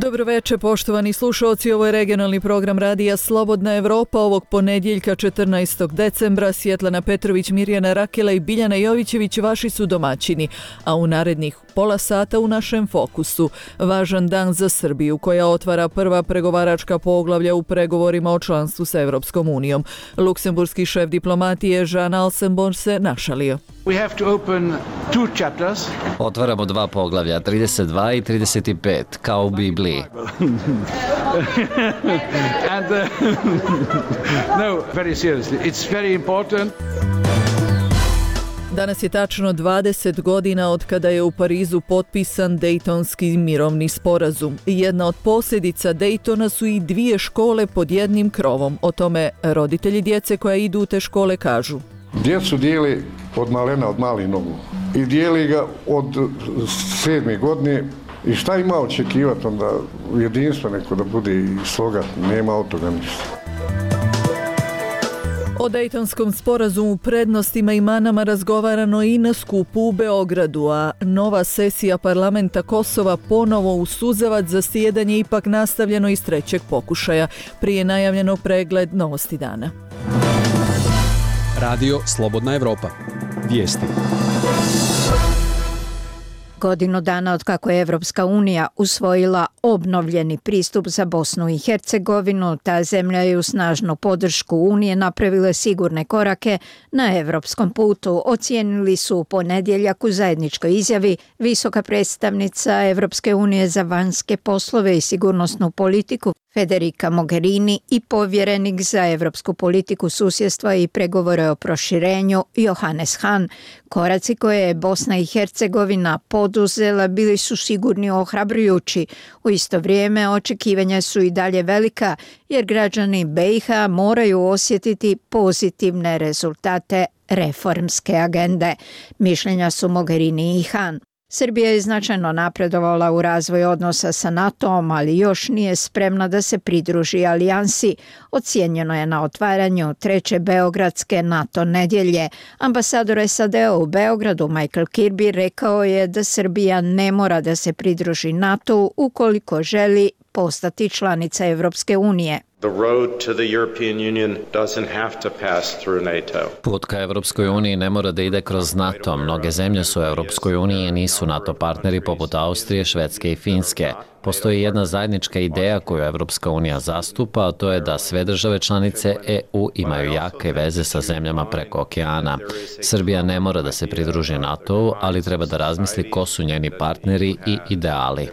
Dobro večer, poštovani slušalci, ovo je regionalni program radija Slobodna Evropa ovog ponedjeljka 14. decembra. Svjetlana Petrović, Mirjana Rakela i Biljana Jovićević vaši su domaćini, a u narednih pola sata u našem fokusu važan dan za Srbiju koja otvara prva pregovaračka poglavlja u pregovorima o članstvu sa Evropskom unijom. Luksemburski šef diplomatije Jean Alsenborn se našalio. Otvaramo dva poglavlja, 32 i 35, kao u Bibliji. No, very seriously, it's very important. Danas je tačno 20 godina od kada je u Parizu potpisan Dejtonski mirovni sporazum. Jedna od posljedica Dejtona su i dvije škole pod jednim krovom. O tome roditelji djece koja idu u te škole kažu. Djecu dijeli od malena, od malih nogu. I dijeli ga od 7. godine. I šta ima očekivati onda jedinstvo neko da bude i sloga? Nema od toga ništa. O Dejtonskom sporazumu, prednostima i manama razgovarano i na skupu u Beogradu, a nova sesija parlamenta Kosova ponovo u suzavac zasjedanje ipak nastavljeno iz trećeg pokušaja. Prije najavljeno pregled novosti dana. Radio Slobodna Evropa. Vijesti. Godinu dana od kako je Evropska unija usvojila obnovljeni pristup za Bosnu i Hercegovinu, ta zemlja je u snažnu podršku Unije napravila sigurne korake na evropskom putu, ocijenili su u ponedjeljak u zajedničkoj izjavi visoka predstavnica Evropske unije za vanjske poslove i sigurnosnu politiku Federica Mogherini i povjerenik za evropsku politiku susjedstva i pregovore o proširenju Johannes Hahn. Koraci koje je Bosna i Hercegovina poduzela bili su sigurni ohrabrujući. U isto vrijeme očekivanja su i dalje velika jer građani BiH moraju osjetiti pozitivne rezultate reformske agende. Mišljenja su Mogherini i Hahn. Srbija je značajno napredovala u razvoju odnosa sa NATO-om, ali još nije spremna da se pridruži alijansi. Ocijenjeno je na otvaranju treće beogradske NATO nedjelje. Ambasador SAD-a u Beogradu Michael Kirby rekao je da Srbija ne mora da se pridruži NATO-u ukoliko želi postati članica Evropske unije. The road to the European Union doesn't have to pass through NATO. Put ka Evropskoj uniji ne mora da ide kroz NATO. Mnoge zemlje su u Evropskoj uniji i nisu NATO partneri poput Austrije, Švedske i Finske. Postoji jedna zajednička ideja koju Evropska unija zastupa, a to je da sve države članice EU imaju jake veze sa zemljama preko okeana. Srbija ne mora da se pridruži NATO-u, ali treba da razmisli ko su njeni partneri i ideali.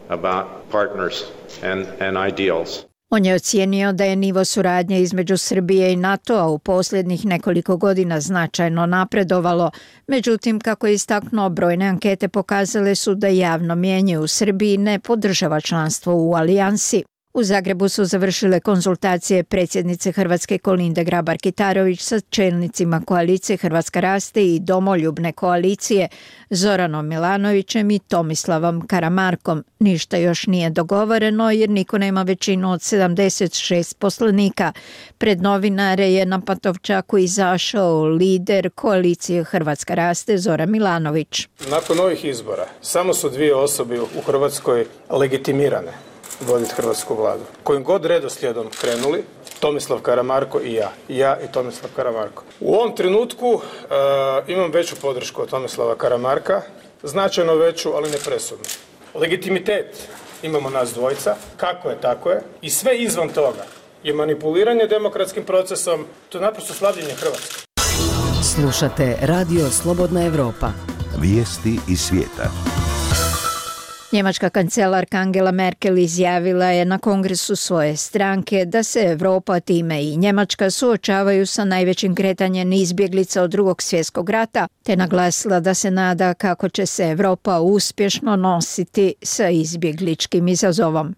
On je ocijenio da je nivo suradnje između Srbije i NATO-a u posljednjih nekoliko godina značajno napredovalo. Međutim, kako je istaknuo, brojne ankete pokazale su da javno mnijenje u Srbiji ne podržava članstvo u alijansi. U Zagrebu su završile konzultacije predsjednice Hrvatske Kolinde Grabar-Kitarović sa čelnicima koalicije Hrvatska raste i Domoljubne koalicije Zoranom Milanovićem i Tomislavom Karamarkom. Ništa još nije dogovoreno jer niko nema većinu od 76 poslanika. Pred novinare je na Pantovčaku izašao lider koalicije Hrvatska raste Zoran Milanović. Nakon ovih izbora samo su dvije osobe u Hrvatskoj legitimirane voditi hrvatsku vladu. Kojim god redoslijedom krenuli, Tomislav Karamarko i ja. I ja i Tomislav Karamarko. U ovom trenutku imam veću podršku od Tomislava Karamarka, značajno veću, ali ne presudnu. Legitimitet imamo nas dvojica, kako je, tako je. I sve izvan toga je manipuliranje demokratskim procesom, to je naprosto slabljenje Hrvatske. Slušate Radio Slobodna Evropa. Vijesti iz svijeta. Njemačka kancelarka Angela Merkel izjavila je na kongresu svoje stranke da se Evropa, time i Njemačka, suočavaju sa najvećim kretanjem izbjeglica od Drugog svjetskog rata, te naglasila da se nada kako će se Evropa uspješno nositi sa izbjegličkim izazovom.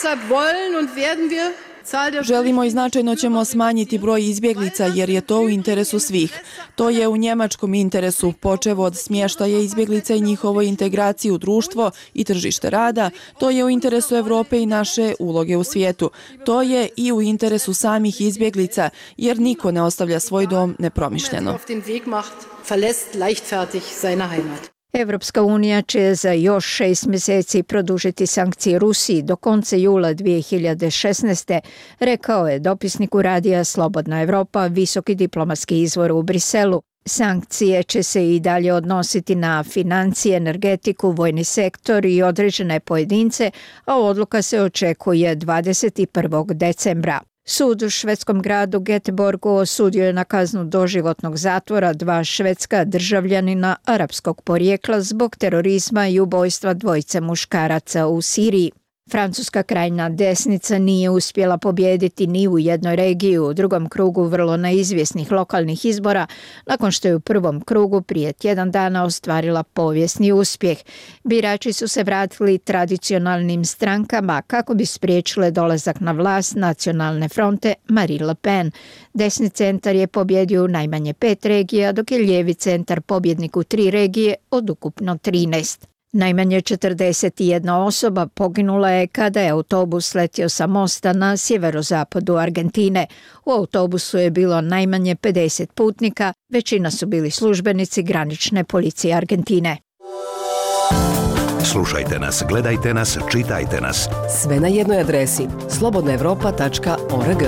Želimo i značajno ćemo smanjiti broj izbjeglica jer je to u interesu svih. To je u njemačkom interesu, počev od smještaja izbjeglica i njihovoj integraciji u društvo i tržište rada. To je u interesu Evrope i naše uloge u svijetu. To je i u interesu samih izbjeglica jer niko ne ostavlja svoj dom nepromišljeno. Evropska unija će za još 6 mjeseci produžiti sankcije Rusiji do konca jula 2016. rekao je dopisniku radija Slobodna Evropa, visoki diplomatski izvor u Briselu. Sankcije će se i dalje odnositi na financije, energetiku, vojni sektor i određene pojedince, a odluka se očekuje 21. decembra. Sud u švedskom gradu Göteborgu osudio je na kaznu doživotnog zatvora 2 švedska državljanina arapskog porijekla zbog terorizma i ubojstva 2 muškaraca u Siriji. Francuska krajnja desnica nije uspjela pobijediti ni u jednoj regiji u drugom krugu vrlo neizvjesnih lokalnih izbora, nakon što je u prvom krugu prije tjedan dana ostvarila povijesni uspjeh. Birači su se vratili tradicionalnim strankama kako bi spriječile dolazak na vlast Nacionalne fronte Marine Le Pen. Desni centar je pobjedio u najmanje 5 regija, dok je lijevi centar pobjednik u 3 regije od ukupno 13. Najmanje 41 osoba poginula je kada je autobus letio sa mosta na sjeverozapadu Argentine. U autobusu je bilo najmanje 50 putnika, većina su bili službenici granične policije Argentine. Slušajte nas, gledajte nas, čitajte nas. Sve na jednoj adresi slobodnaevropa.org.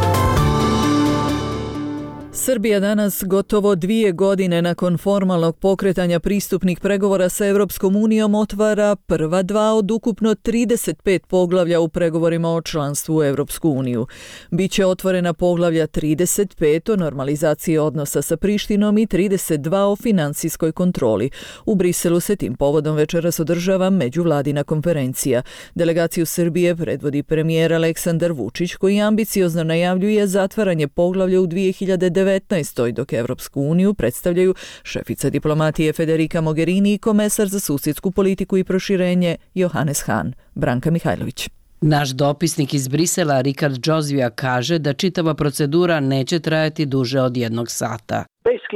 Srbija danas, gotovo 2 godine nakon formalnog pokretanja pristupnih pregovora sa Europskom unijom, otvara prva 2 od ukupno 35 poglavlja u pregovorima o članstvu u Europsku uniju. Biće otvorena poglavlja 35 o normalizaciji odnosa sa Prištinom i 32 o financijskoj kontroli. U Briselu se tim povodom večeras održava međuvladina konferencija. Delegaciju Srbije predvodi premijer Aleksandar Vučić, koji ambiciozno najavljuje zatvaranje poglavlja u 2019. dok Evropsku uniju predstavljaju šefica diplomatije Federica Mogherini i komesar za susjedsku politiku i proširenje Johannes Hahn. Branka Mihajlović. Naš dopisnik iz Brisela, Rikard Džozvija, kaže da čitava procedura neće trajati duže od 1 sata.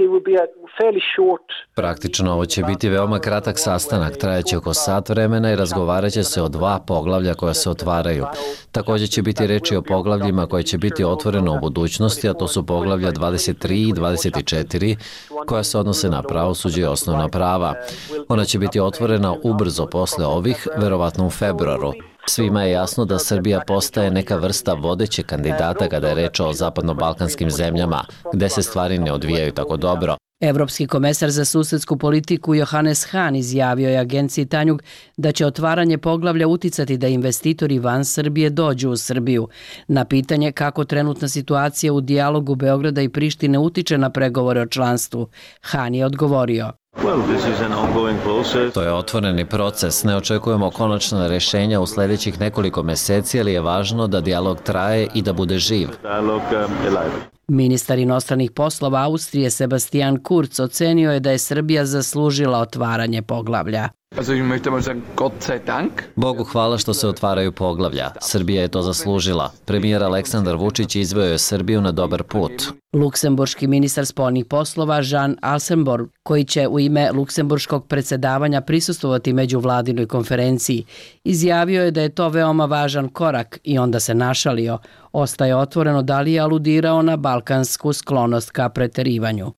Praktično ovo će biti veoma kratak sastanak, trajaće oko sat vremena i razgovarat će se o 2 poglavlja koja se otvaraju. Također će biti reči o poglavljima koje će biti otvoreno u budućnosti, a to su poglavlja 23 i 24 koja se odnose na pravosuđe i osnovna prava. Ona će biti otvorena ubrzo posle ovih, verovatno u februaru. Svima je jasno da Srbija postaje neka vrsta vodećeg kandidata kada je reč o zapadno-balkanskim zemljama, gde se stvari ne odvijaju tako dobro. Evropski komesar za susjedsku politiku Johannes Hahn izjavio je agenciji Tanjug da će otvaranje poglavlja uticati da investitori van Srbije dođu u Srbiju. Na pitanje kako trenutna situacija u dijalogu Beograda i Prištine utiče na pregovore o članstvu, Hahn je odgovorio: To je otvoreni proces, ne očekujemo konačna rješenja u sljedećih nekoliko mjeseci, ali je važno da dijalog traje i da bude živ. Ministar inostranih poslova Austrije Sebastian Kurz ocenio je da je Srbija zaslužila otvaranje poglavlja. Bogu hvala što se otvaraju poglavlja. Srbija je to zaslužila. Premijer Aleksandar Vučić izveo je Srbiju na dobar put. Luksemburški ministar spoljnih poslova Jean Alsenborg, koji će u ime luksemburškog predsjedavanja prisustvovati međuvladinoj konferenciji, izjavio je da je to veoma važan korak i onda se našalio. Ostaje otvoreno da li je aludirao na balkansku sklonost ka preterivanju.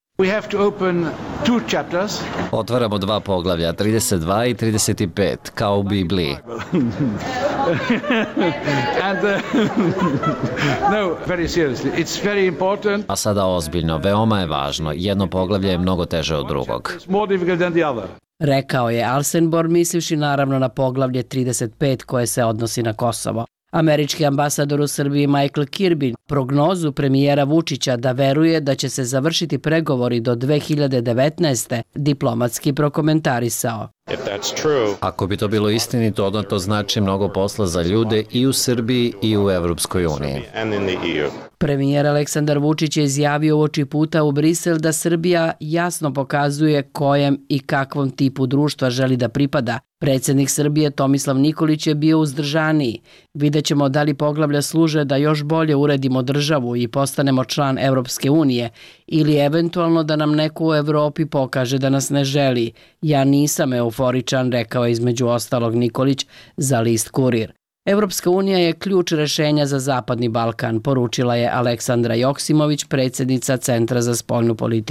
Otvaramo 2 poglavlja, 32 i 35, kao u Bibliji. A sada ozbiljno, veoma je važno. Jedno poglavlje je mnogo teže od drugog. Rekao je Alsenborg, mislivši naravno na poglavlje 35 koje se odnosi na Kosovo. Američki ambasador u Srbiji Michael Kirby prognozu premijera Vučića da veruje da će se završiti pregovori do 2019. diplomatski prokomentarisao. Ako bi to bilo istinito, onda to znači mnogo posla za ljude i u Srbiji i u Evropskoj uniji. Premijer Aleksandar Vučić je izjavio uoči puta u Brisel da Srbija jasno pokazuje kojem i kakvom tipu društva želi da pripada. Predsjednik Srbije Tomislav Nikolić je bio uzdržaniji. Vidjet ćemo da li poglavlja služe da još bolje uredimo državu i postanemo član Evropske unije ili eventualno da nam neko u Evropi pokaže da nas ne želi. Ja nisam euforičan, rekao je između ostalog Nikolić za list Kurir. Evropska unija je ključ rešenja za Zapadni Balkan, poručila je Aleksandra Joksimović, predsjednica Centra za spoljnu politiku.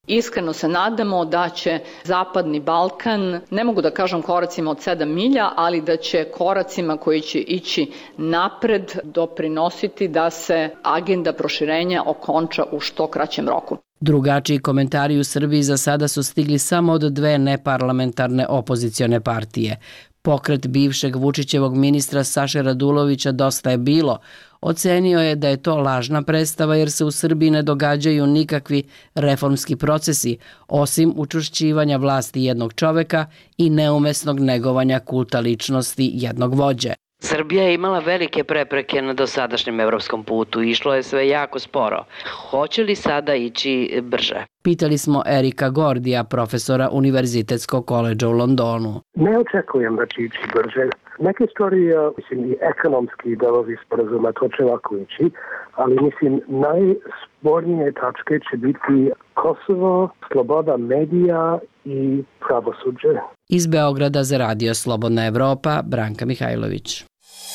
Iskreno se nadamo da će Zapadni Balkan, ne mogu da kažem koracima od 7 milja, ali da će koracima koji će ići napred doprinositi da se agenda proširenja okonča u što kraćem roku. Drugačiji komentari u Srbiji za sada su stigli samo od 2 neparlamentarne opozicione partije. Pokret bivšeg Vučićevog ministra Saše Radulovića Dosta je bilo ocenio je da je to lažna predstava jer se u Srbiji ne događaju nikakvi reformski procesi, osim učvršćivanja vlasti jednog čoveka i neumesnog negovanja kulta ličnosti jednog vođe. Srbija je imala velike prepreke na dosadašnjem evropskom putu i išlo je sve jako sporo. Hoće li sada ići brže? Pitali smo Erika Gordija, profesora Univerzitetskog koledža u Londonu. Ne očekujem da će ići brže. Neke stvari, mislim, i ekonomski delovi sporazuma, to će lako ići, ali mislim, najspornije tačke će biti Kosovo, sloboda medija i pravosuđe. Iz Beograda za radio Slobodna Evropa, Branka Mihajlović.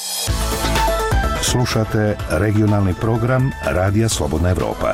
Slušate regionalni program Radija Slobodna Evropa.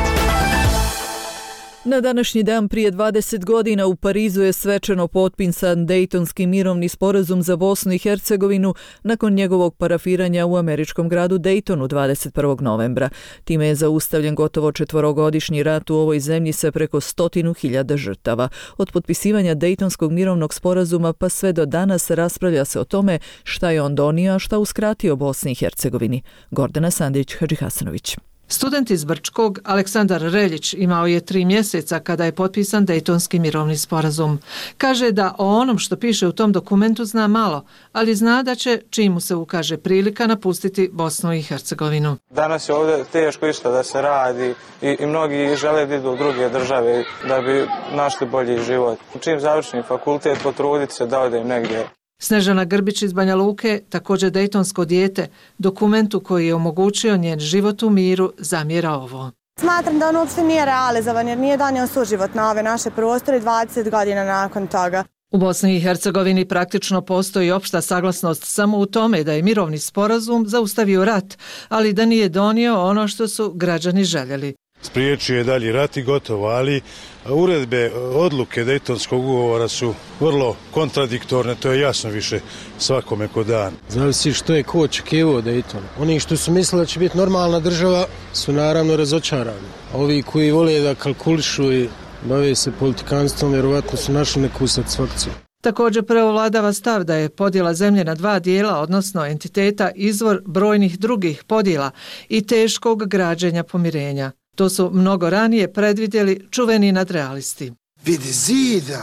Na današnji dan prije 20 godina u Parizu je svečano potpisan Dejtonski mirovni sporazum za Bosnu i Hercegovinu nakon njegovog parafiranja u američkom gradu Dejtonu 21. novembra. Time je zaustavljen gotovo 4-godišnji rat u ovoj zemlji sa preko 100.000 žrtava. Od potpisivanja Dejtonskog mirovnog sporazuma pa sve do danas raspravlja se o tome šta je on donio, a šta uskratio Bosni i Hercegovini. Gordana Sandrić-Hadžihasanović. Student iz Brčkog, Aleksandar Reljić, imao je 3 mjeseca kada je potpisan Dejtonski mirovni sporazum. Kaže da o onom što piše u tom dokumentu zna malo, ali zna da će, čim mu se ukaže prilika, napustiti Bosnu i Hercegovinu. Danas je ovdje teško išta da se radi i mnogi žele da idu u druge države da bi našli bolji život. Čim završim fakultet, potruditi se da odem negdje. Snežana Grbić iz Banja Luke, također dejtonsko dijete, dokumentu koji je omogućio njen život u miru, zamjera ovo. Smatram da on uopšte nije realizovan jer nije donio suživot na ove naše prostore 20 godina nakon toga. U Bosni i Hercegovini praktično postoji opšta saglasnost samo u tome da je mirovni sporazum zaustavio rat, ali da nije donio ono što su građani željeli. Spriječio je dalji rat i gotovo, ali uredbe, odluke Dejtonskog ugovora su vrlo kontradiktorne, to je jasno više svakome ko dan. Zavisi što je ko očekivao Dejton. Oni što su mislili da će biti normalna država su naravno razočarani. A ovi koji vole da kalkulišu i bave se politikanstvom, vjerovatno su našli neku satisfakciju. Također preovladava stav da je podjela zemlje na 2 dijela, odnosno entiteta, izvor brojnih drugih podjela i teškog građenja pomirenja. To su mnogo ranije predvidjeli čuveni nadrealisti. Vidi zida!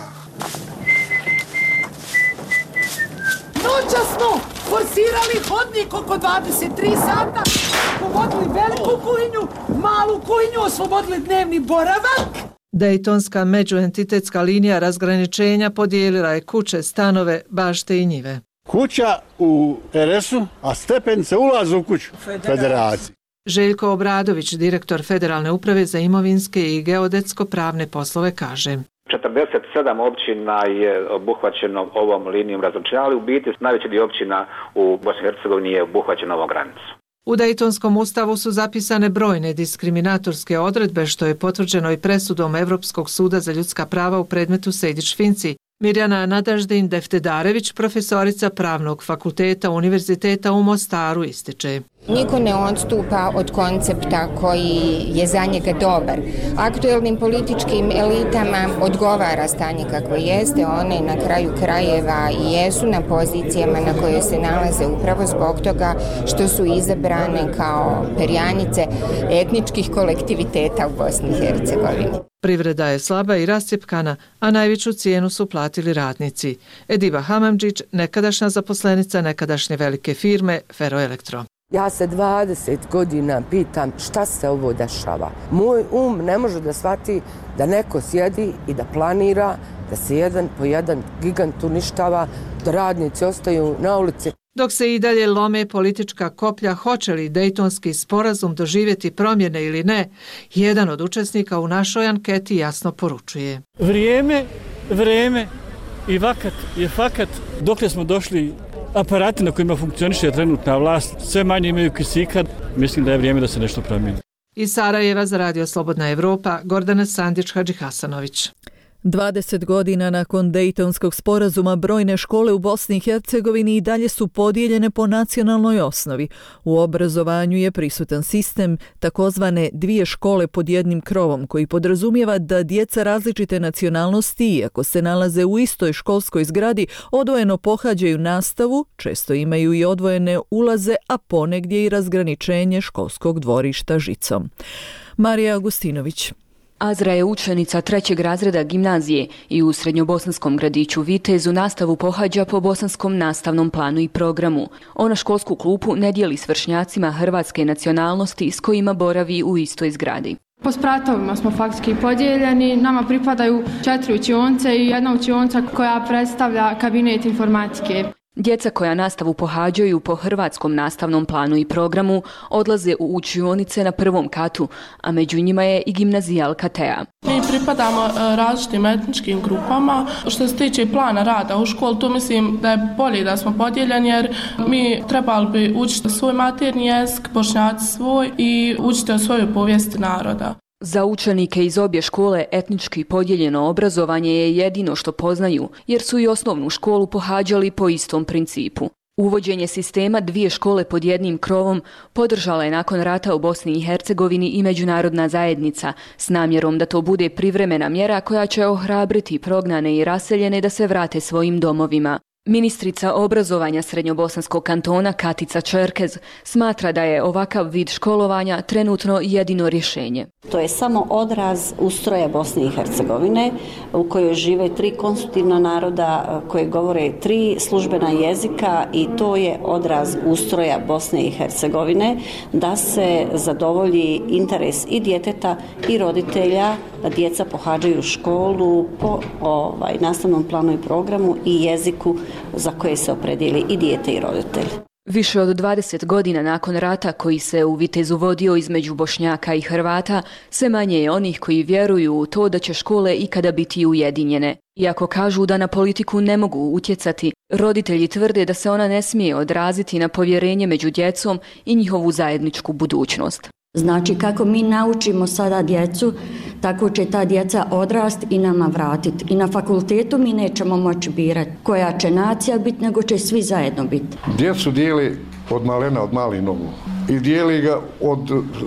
Noća smo forsirali hodnik oko 23 sata, povodili veliku kuhinju, malu kuhinju, oslobodili dnevni boravak. Dejtonska međuentitetska linija razgraničenja podijelila je kuće, stanove, bašte i njive. Kuća u RS-u, a stepenice ulaze u kuću Federacije. Željko Obradović, direktor Federalne uprave za imovinske i geodetsko-pravne poslove, kaže. 47 općina je obuhvaćeno ovom linijom razgraničenja, ali u biti najveći dio općina u Bosni i Hercegovini je obuhvaćeno ovom granicu. U Dejtonskom ustavu su zapisane brojne diskriminatorske odredbe, što je potvrđeno i presudom Evropskog suda za ljudska prava u predmetu Sejdić-Finci. Mirjana Nadaždin-Deftedarević, profesorica Pravnog fakulteta Univerziteta u Mostaru, ističe. Niko ne odstupa od koncepta koji je za njega dobar. Aktuelnim političkim elitama odgovara stanje kako jeste, one na kraju krajeva i jesu na pozicijama na koje se nalaze upravo zbog toga što su izabrane kao perjanice etničkih kolektiviteta u Bosni i Hercegovini. Privreda je slaba i rascjepkana, a najveću cijenu su platili radnici. Ediba Hamamdžić, nekadašnja zaposlenica nekadašnje velike firme Feroelektro. Ja se 20 godina pitam šta se ovo dešava. Moj ne može da shvati da neko sjedi i da planira, da se jedan po jedan gigant uništava, da radnici ostaju na ulici. Dok se i dalje lome politička koplja, hoće li Dejtonski sporazum doživjeti promjene ili ne, jedan od učesnika u našoj anketi jasno poručuje. Vrijeme i vakat je fakat. Dokle smo došli, aparati na kojima funkcioniše trenutna vlast sve manje imaju kisika, mislim da je vrijeme da se nešto promijeni. Iz Sarajeva za Radio Slobodna Evropa, Gordana Sandić-Hadžihasanović. 20 godina nakon Dejtonskog sporazuma brojne škole u Bosni i Hercegovini i dalje su podijeljene po nacionalnoj osnovi. U obrazovanju je prisutan sistem takozvane dvije škole pod jednim krovom koji podrazumijeva da djeca različite nacionalnosti, iako se nalaze u istoj školskoj zgradi, odvojeno pohađaju nastavu, često imaju i odvojene ulaze, a ponegdje i razgraničenje školskog dvorišta žicom. Marija Augustinović. Azra je učenica 3. razreda gimnazije i u srednjobosanskom gradiću Vitezu nastavu pohađa po bosanskom nastavnom planu i programu. Ona školsku klupu ne dijeli s vršnjacima hrvatske nacionalnosti s kojima boravi u istoj zgradi. Po spratovima smo faktički podijeljeni, nama pripadaju 4 učionce i jedna učionca koja predstavlja kabinet informatike. Djeca koja nastavu pohađaju po hrvatskom nastavnom planu i programu odlaze u učionice na prvom katu, a među njima je i gimnazijalka Tea. Mi pripadamo različitim etničkim grupama. Što se tiče plana rada u školu, tu mislim da je bolje da smo podijeljeni jer mi trebali bi učiti svoj maternji jezik, Bošnjaci svoj i učiti o svojoj povijesti naroda. Za učenike iz obje škole etnički podijeljeno obrazovanje je jedino što poznaju, jer su i osnovnu školu pohađali po istom principu. Uvođenje sistema dvije škole pod jednim krovom podržala je nakon rata u Bosni i Hercegovini i međunarodna zajednica s namjerom da to bude privremena mjera koja će ohrabriti prognane i raseljene da se vrate svojim domovima. Ministrica obrazovanja Srednjobosanskog kantona Katica Čerkez smatra da je ovakav vid školovanja trenutno jedino rješenje. To je samo odraz ustroja Bosne i Hercegovine u kojoj žive 3 konstitutivna naroda koje govore 3 službena jezika i to je odraz ustroja Bosne i Hercegovine da se zadovolji interes i djeteta i roditelja da djeca pohađaju školu po nastavnom planu i programu i jeziku za koje se opredijeli i dijete i roditelj. Više od 20 godina nakon rata koji se u Vitezu vodio između Bošnjaka i Hrvata, sve manje je onih koji vjeruju u to da će škole ikada biti ujedinjene. Iako kažu da na politiku ne mogu utjecati, roditelji tvrde da se ona ne smije odraziti na povjerenje među djecom i njihovu zajedničku budućnost. Znači kako mi naučimo sada djecu, tako će ta djeca odrast i nama vratiti. I na fakultetu mi nećemo moći birati koja će nacija biti, nego će svi zajedno biti. Djecu dijeli od malena, od malih nogu. I dijeli ga od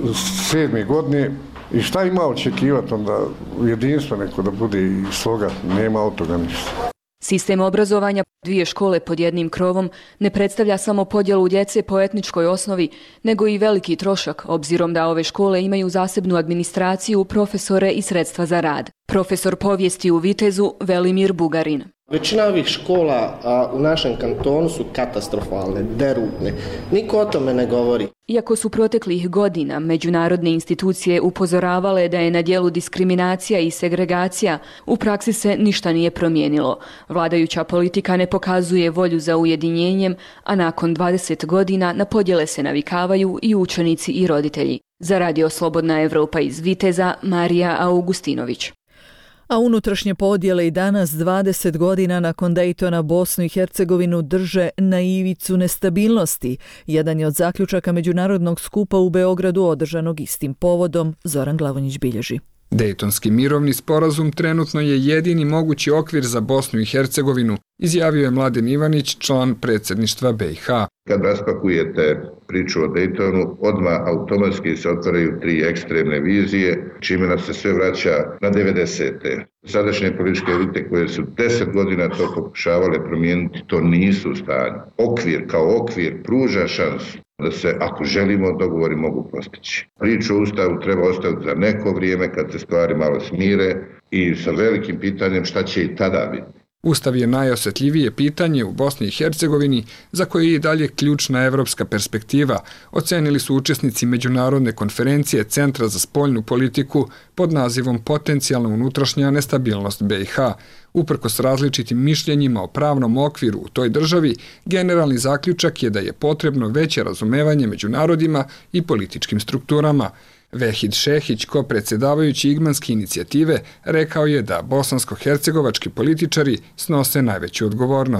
7. godine. I šta ima očekivati onda jedinstvo neko da bude i sloga, nema od toga ništa. Sistem obrazovanja dvije škole pod jednim krovom ne predstavlja samo podjelu djece po etničkoj osnovi, nego i veliki trošak, obzirom da ove škole imaju zasebnu administraciju, profesore i sredstva za rad. Profesor povijesti u Vitezu Velimir Bugarin. Većina ovih škola u našem kantonu su katastrofalne, derutne. Niko o tome ne govori. Iako su proteklih godina međunarodne institucije upozoravale da je na djelu diskriminacija i segregacija, u praksi se ništa nije promijenilo. Vladajuća politika ne pokazuje volju za ujedinjenjem, a nakon 20 godina na podjele se navikavaju i učenici i roditelji. Za Radio Slobodna Evropa iz Viteza, Marija Augustinović. A unutrašnje podjele i danas 20 godina nakon Dejtona Bosnu i Hercegovinu drže na ivicu nestabilnosti. Jedan je od zaključaka međunarodnog skupa u Beogradu održanog istim povodom, Zoran Glavonjić bilježi. Dejtonski mirovni sporazum trenutno je jedini mogući okvir za Bosnu i Hercegovinu, izjavio je Mladen Ivanić, član predsjedništva BiH. Kad raspakujete priču o Dejtonu, odmah automatski se otvaraju 3 ekstremne vizije, čime nas se sve vraća na 90. Sadašnje političke elite koje su 10 godina to pokušavale promijeniti, to nisu u stanju. Okvir kao okvir pruža šansu da se, ako želimo, dogovori mogu postići. Priču o Ustavu treba ostaviti za neko vrijeme kad se stvari malo smire i sa velikim pitanjem šta će i tada biti. Ustav je najosjetljivije pitanje u Bosni i Hercegovini za koje je i dalje ključna evropska perspektiva, ocenili su učesnici međunarodne konferencije Centra za spoljnu politiku pod nazivom Potencijalna unutrašnja nestabilnost BiH. Uprkos različitim mišljenjima o pravnom okviru u toj državi, generalni zaključak je da je potrebno veće razumevanje među narodima i političkim strukturama. Vehid Šehić, ko-predsjedavajući Igmanske inicijative, rekao je da bosansko-hercegovački političari snose najveću odgovornost.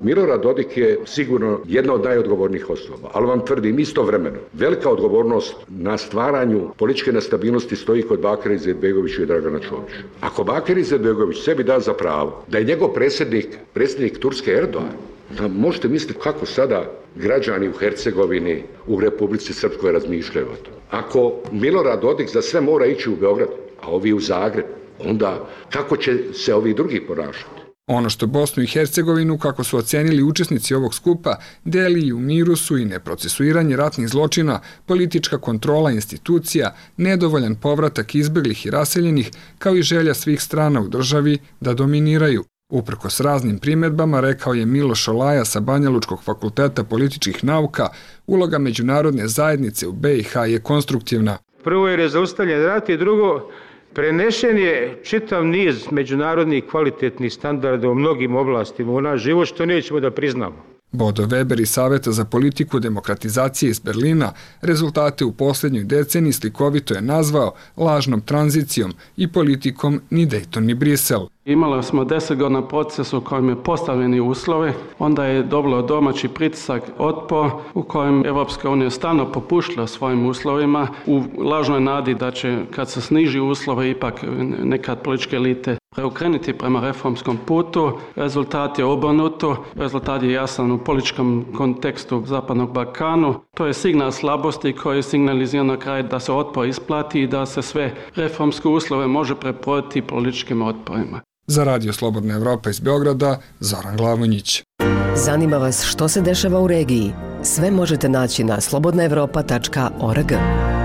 Milorad Dodik je sigurno jedna od najodgovornijih osoba, ali vam tvrdim istovremeno, velika odgovornost na stvaranju političke nestabilnosti stoji kod Bakira Izetbegovića i Dragana Čovića. Ako Bakir Izetbegović sebi da za pravo da je njegov predsjednik Turske Erdogan, da možete misliti kako sada građani u Hercegovini, u Republici Srpskoj razmišljaju o tom. Ako Milorad Dodik za sve mora ići u Beograd, a ovi u Zagreb, onda kako će se ovi drugi ponašati? Ono što Bosnu i Hercegovinu, kako su ocenili učesnici ovog skupa, deli i u miru su i neprocesuiranje ratnih zločina, politička kontrola institucija, nedovoljan povratak izbjeglih i raseljenih, kao i želja svih strana u državi da dominiraju. Uprkos raznim primjedbama, rekao je Miloš Olaja sa Banjalučkog fakulteta političkih nauka, uloga međunarodne zajednice u BiH je konstruktivna. Prvo je zaustavljen rat i drugo, prenešen je čitav niz međunarodnih kvalitetnih standarda u mnogim oblastima u naš život, što nećemo da priznamo. Bodo Weber iz Saveta za politiku demokratizacije iz Berlina rezultate u posljednjoj deceniji slikovito je nazvao lažnom tranzicijom i politikom ni Dayton ni Brisel. Imali smo 10 godina proces u kojem je postavljeni uslove, onda je dobilo domaći pritisak otpor u kojem Evropska unija stalno popuštila svojim uslovima u lažnoj nadi da će kad se sniži uslove ipak nekad političke elite preokrenuti prema reformskom putu. Rezultat je obrnuto, rezultat je jasan u političkom kontekstu Zapadnog Balkanu. To je signal slabosti koji signalizira na kraju da se otpor isplati i da se sve reformske uslove može preproditi političkim otporima. Za Radio Slobodna Evropa iz Beograda, Zoran Glavonjić. Zanima vas što se dešava u regiji? Sve možete naći na slobodnaevropa.org.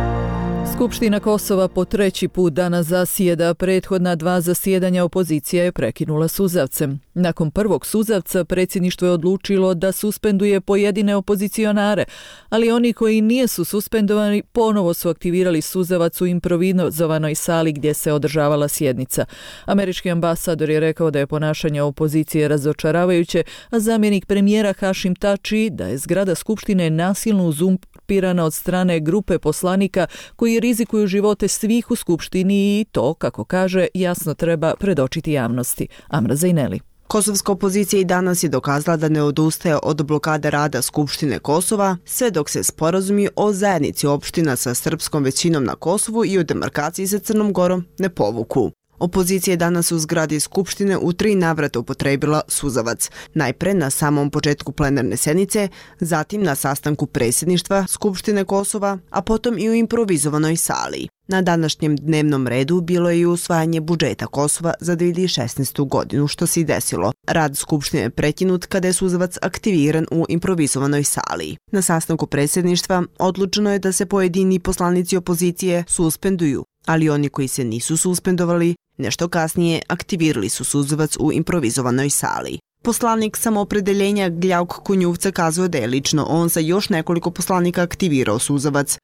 Skupština Kosova po treći put danas zasjeda, prethodna 2 zasjedanja opozicija je prekinula suzavcem. Nakon prvog suzavca predsjedništvo je odlučilo da suspenduje pojedine opozicionare, ali oni koji nijesu suspendovani ponovo su aktivirali suzavac u improvizovanoj sali gdje se održavala sjednica. Američki ambasador je rekao da je ponašanje opozicije razočaravajuće, a zamjenik premijera Hašim Tači da je zgrada Skupštine nasilno uzurpirana od strane grupe poslanika koji rizikuju živote svih u Skupštini i to, kako kaže, jasno treba predočiti javnosti. Amra Zajneli. Kosovska opozicija i danas je dokazala da ne odustaje od blokade rada Skupštine Kosova, sve dok se sporazumi o zajednici opština sa srpskom većinom na Kosovu i o demarkaciji sa Crnom Gorom ne povuku. Opozicija je danas u zgradi Skupštine u 3 navrata upotrebila suzavac. Najpre na samom početku plenarne sednice, zatim na sastanku predsjedništva Skupštine Kosova, a potom i u improvizovanoj sali. Na današnjem dnevnom redu bilo je i usvajanje budžeta Kosova za 2016. godinu, što se i desilo. Rad Skupštine je prekinut kada je suzavac aktiviran u improvizovanoj sali. Na sastanku predsjedništva odlučeno je da se pojedini poslanici opozicije suspenduju, ali oni koji se nisu suspendovali, nešto kasnije aktivirali su suzavac u improvizovanoj sali. Poslanik samoopredeljenja Gljauk Kunjuvca kazuje da je lično on sa još nekoliko poslanika aktivirao suzavac.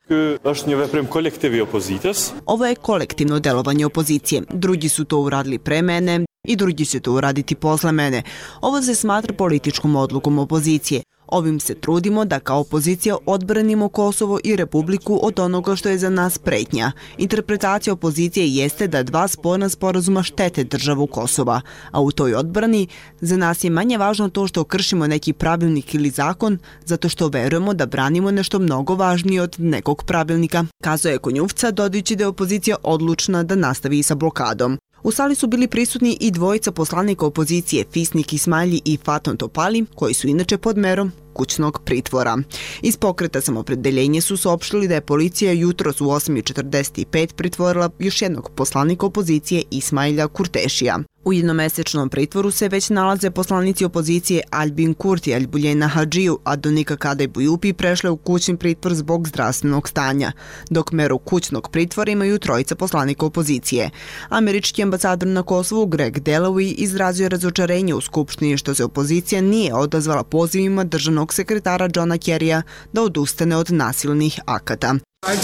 Ovo je kolektivno delovanje opozicije. Drugi su to uradili pre mene i drugi će to uraditi posle mene. Ovo se smatra političkom odlukom opozicije. Ovim se trudimo da kao opozicija odbranimo Kosovo i Republiku od onoga što je za nas pretnja. Interpretacija opozicije jeste da 2 sporna sporazuma štete državu Kosova, a u toj odbrani za nas je manje važno to što kršimo neki pravilnik ili zakon, zato što verujemo da branimo nešto mnogo važnije od nekog pravilnika, kazuje Konjuvca, dodajući da je opozicija odlučna da nastavi sa blokadom. U sali su bili prisutni i 2 poslanika opozicije, Fisnik Ismailji i Faton Topali, koji su inače pod merom kućnog pritvora. Iz pokreta Samopredeljenje su saopštili da je policija jutros u 8:45 pritvorila još jednog poslanika opozicije Ismaila Kurtešija. U jednomesečnom pritvoru se već nalaze poslanici opozicije Albin Kurti i Albuljena Hadžiju, a Donika Kadaj Bujupi prešle u kućni pritvor zbog zdravstvenog stanja, dok meru kućnog pritvora imaju 3 poslanika opozicije. Američki ambasador na Kosovu Greg Dalloway izrazio razočarenje u Skupštini što se opozicija nije odazvala pozivima državnog sekretara Johna Kerrya da odustane od nasilnih akata.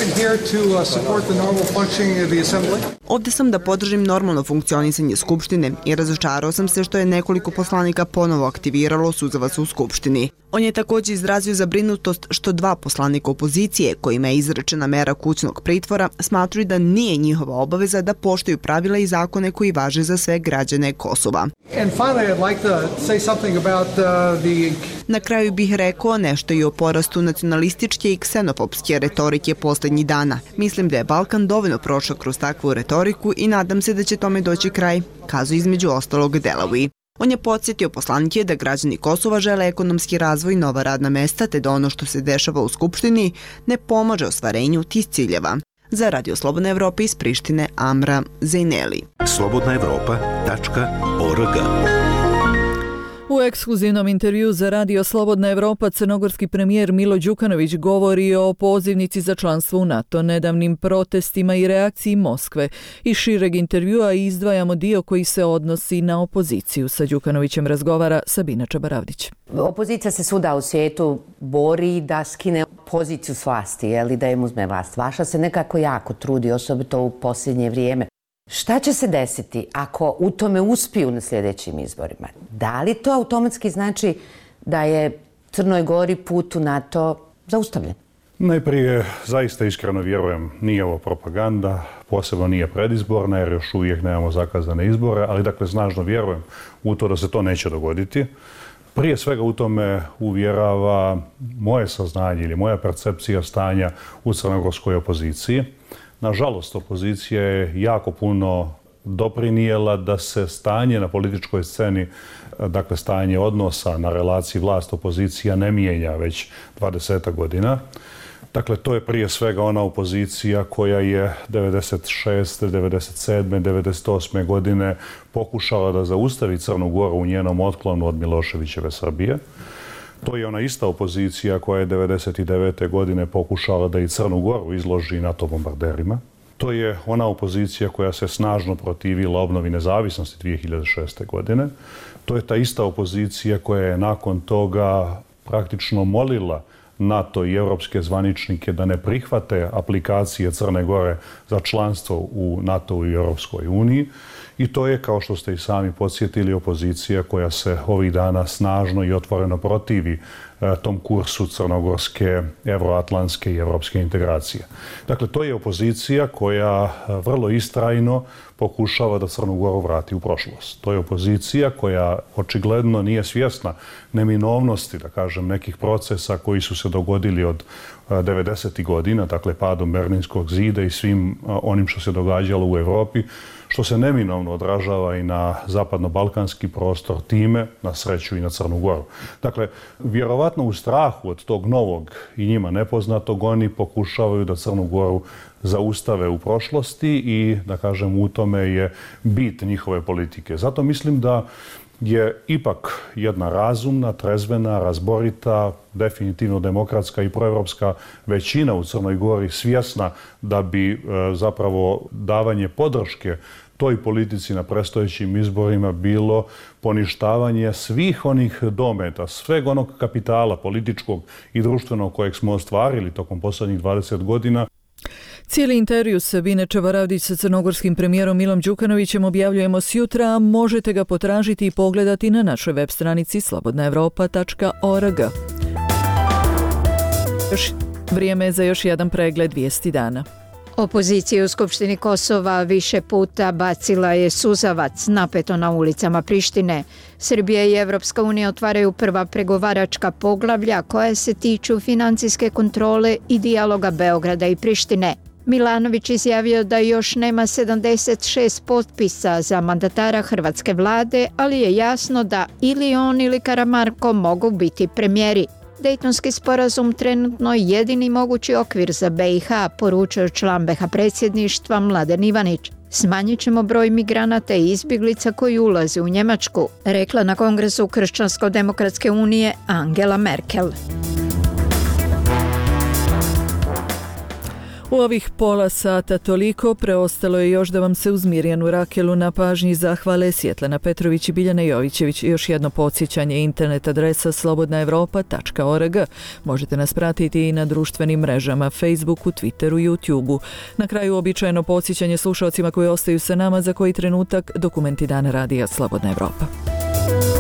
Ovdje sam da podržim normalno funkcionisanje Skupštine i razočarao sam se što je nekoliko poslanika ponovo aktiviralo suzavac u Skupštini. On je također izrazio zabrinutost što 2 poslanika opozicije, kojima je izrečena mera kućnog pritvora, smatruju da nije njihova obaveza da poštuju pravila i zakone koji važe za sve građane Kosova. Na kraju bih rekao nešto i o porastu nacionalističke i ksenofobske retorike posljednjih dana. Mislim da je Balkan dovoljno prošao kroz takvu retoriku i nadam se da će tome doći kraj, kazuje između ostalog Delawi. On je podsjetio poslanike da građani Kosova žele ekonomski razvoj i nova radna mesta, te da ono što se dešava u Skupštini ne pomaže ostvarenju tih ciljeva. Za Radio Slobodna Evropa iz Prištine, Amra Zejneli. slobodnaevropa.org. U ekskluzivnom intervju za Radio Slobodna Evropa crnogorski premijer Milo Đukanović govori o pozivnici za članstvo u NATO, nedavnim protestima i reakciji Moskve. Iz šireg intervjua izdvajamo dio koji se odnosi na opoziciju. Sa Đukanovićem razgovara Sabina Čabaravdić. Opozicija se svuda u svijetu bori da skine poziciju s vlasti, da im uzme vlast. Vaša se nekako jako trudi, osobito u posljednje vrijeme. Šta će se desiti ako u tome uspiju na sljedećim izborima? Da li to automatski znači da je Crnoj Gori put u NATO zaustavljen? Najprije, zaista iskreno vjerujem, nije ovo propaganda, posebno nije predizborna jer još uvijek nemamo zakazane izbore, ali dakle snažno vjerujem u to da se to neće dogoditi. Prije svega u tome uvjerava moje saznanje ili moja percepcija stanja u crnogorskoj opoziciji. Nažalost, opozicija je jako puno doprinijela da se stanje na političkoj sceni, dakle stanje odnosa na relaciji vlast-opozicija ne mijenja već 20 godina. Dakle, to je prije svega ona opozicija koja je 96. 97. 98. godine pokušala da zaustavi Crnu Goru u njenom otklonu od Miloševićeve Srbije. To je ona ista opozicija koja je 99. godine pokušala da i Crnu Goru izloži NATO bombarderima. To je ona opozicija koja se snažno protivila obnovi nezavisnosti 2006. godine. To je ta ista opozicija koja je nakon toga praktično molila NATO i europske zvaničnike da ne prihvate aplikacije Crne Gore za članstvo u NATO i Europskoj uniji. I to je, kao što ste i sami podsjetili, opozicija koja se ovih dana snažno i otvoreno protivi tom kursu crnogorske, euroatlantske i europske integracije. Dakle, to je opozicija koja vrlo istrajno pokušava da Crnu Goru vrati u prošlost. To je opozicija koja očigledno nije svjesna neminovnosti, da kažem, nekih procesa koji su se dogodili od 90. godina, dakle padom Berlinskog zida i svim onim što se događalo u Europi, što se neminovno odražava i na zapadno-balkanski prostor, time na sreću i na Crnu Goru. Dakle, vjerovatno u strahu od tog novog i njima nepoznatog, oni pokušavaju da Crnu Goru zaustave u prošlosti i, da kažem, u tome je bit njihove politike. Zato mislim da je ipak jedna razumna, trezvena, razborita, definitivno demokratska i proevropska većina u Crnoj Gori svjesna da bi zapravo davanje podrške toj politici na predstojećim izborima bilo poništavanje svih onih dometa, sveg onog kapitala političkog i društvenog kojeg smo ostvarili tokom posljednjih 20 godina. Cijeli intervju Sabine Čabaravdić sa crnogorskim premijerom Milom Đukanovićem objavljujemo sjutra, a možete ga potražiti i pogledati na našoj web stranici slobodnaevropa.org. Vrijeme je za još jedan pregled vijesti dana. Opozicija u Skupštini Kosova više puta bacila je suzavac napeto na ulicama Prištine. Srbija i Evropska unija otvaraju prva pregovaračka poglavlja koja se tiču financijske kontrole i dijaloga Beograda i Prištine. Milanović izjavio da još nema 76 potpisa za mandatara hrvatske vlade, ali je jasno da ili on ili Karamarko mogu biti premijeri. Dejtonski sporazum trenutno je jedini mogući okvir za BiH, poručio član BiH predsjedništva Mladen Ivanić. Smanjit ćemo broj migranata i izbjeglica koji ulaze u Njemačku, rekla na Kongresu Kršćansko-demokratske unije Angela Merkel. U ovih pola sata toliko, preostalo je još da vam se uz Mirjanu Rakelu na pažnji zahvale Svjetlana Petrović i Biljana Jovićević. Još jedno podsjećanje, internet adresa slobodnaevropa.org. Možete nas pratiti i na društvenim mrežama, Facebooku, Twitteru, YouTubeu. Na kraju običajno podsjećanje slušalcima koji ostaju sa nama za koji trenutak dokumenti dana radija Slobodna Evropa.